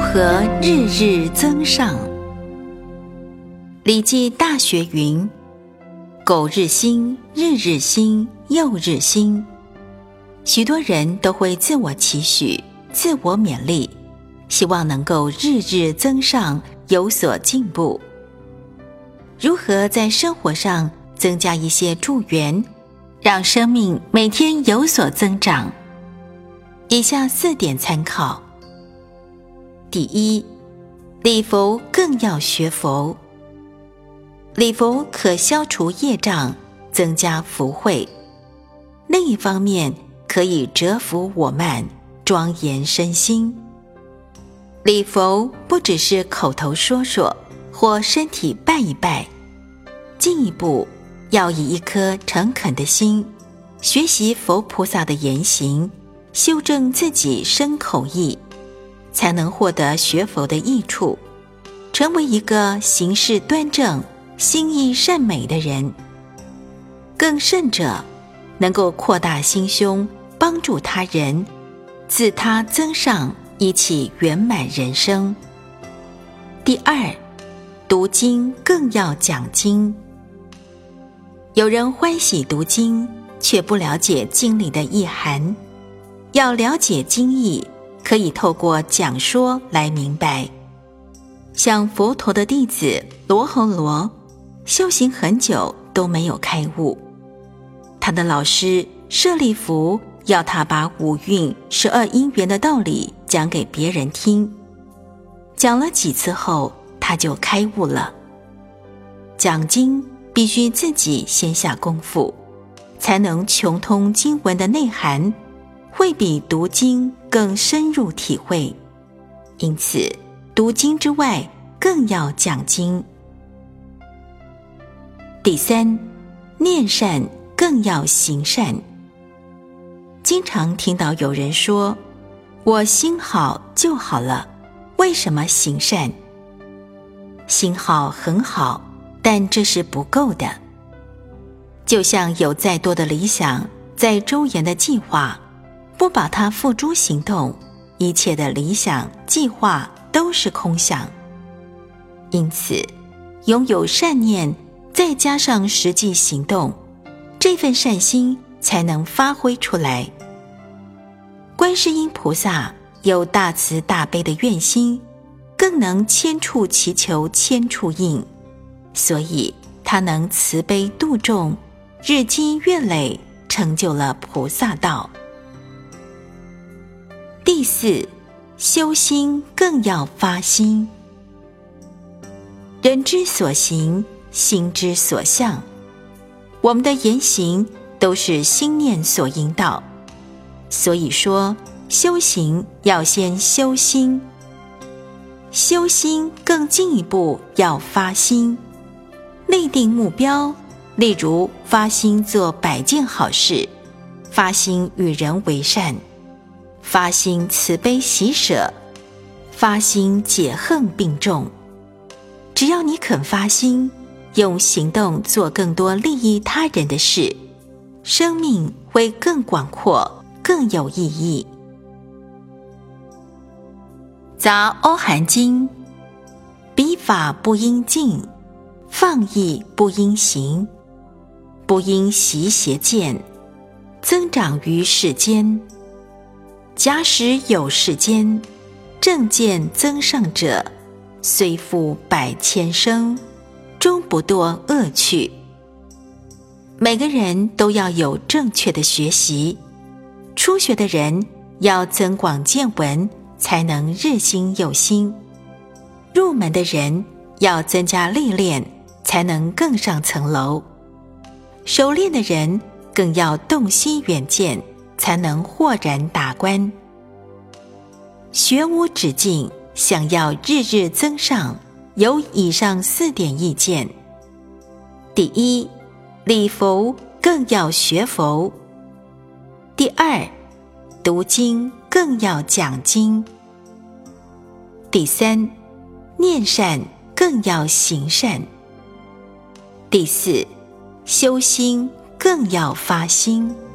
何日日增上？礼记大学云：苟日新，日日新，又日新。许多人都会自我期许，自我勉励，希望能够日日增上，有所进步。如何在生活上增加一些助缘，让生命每天有所增长？以下4点参考。第一，礼佛更要学佛。礼佛可消除业障，增加福慧。另一方面，可以折服我慢，庄严身心。礼佛不只是口头说说，或身体拜一拜，进一步要以一颗诚恳的心，学习佛菩萨的言行，修正自己身口意，才能获得学佛的益处，成为一个行事端正、心意善美的人。更甚者，能够扩大心胸，帮助他人，自他增上，一起圆满人生。第二，读经更要讲经。有人欢喜读经，却不了解经里的意涵。要了解经义，可以透过讲说来明白。像佛陀的弟子罗睺罗，修行很久都没有开悟。他的老师舍利弗要他把5蕴12因缘的道理讲给别人听，讲了几次后，他就开悟了。讲经必须自己先下功夫，才能穷通经文的内涵，会比读经更深入体会。因此，读经之外，更要讲经。第三，念善更要行善。经常听到有人说，我心好就好了，为什么行善？心好很好，但这是不够的。就像有再多的理想，再周延的计划，不把它付诸行动，一切的理想计划都是空想。因此，拥有善念，再加上实际行动，这份善心才能发挥出来。观世音菩萨有大慈大悲的愿心，更能千处祈求千处应，所以他能慈悲度众，日积月累，成就了菩萨道。第四，修心更要发心。人之所行，心之所向。我们的言行都是心念所引导，所以说修行要先修心。修心更进一步要发心，立定目标，例如发心做100件好事，发心与人为善，发心慈悲喜舍，发心解恨并重。只要你肯发心，用行动做更多利益他人的事，生命会更广阔，更有意义。杂阿含经：笔法不应尽，放逸不应行，不应习邪见，增长于世间。假使有世间，正见增上者，虽复100千生，终不堕恶趣。每个人都要有正确的学习，初学的人要增广见闻，才能日新又新；入门的人要增加历练，才能更上层楼；熟练的人更要洞悉远见，才能豁然达观。学无止境，想要日日增上，有以上4点意见。第一，礼佛更要学佛。第二，读经更要讲经。第三，念善更要行善。第四，修心更要发心。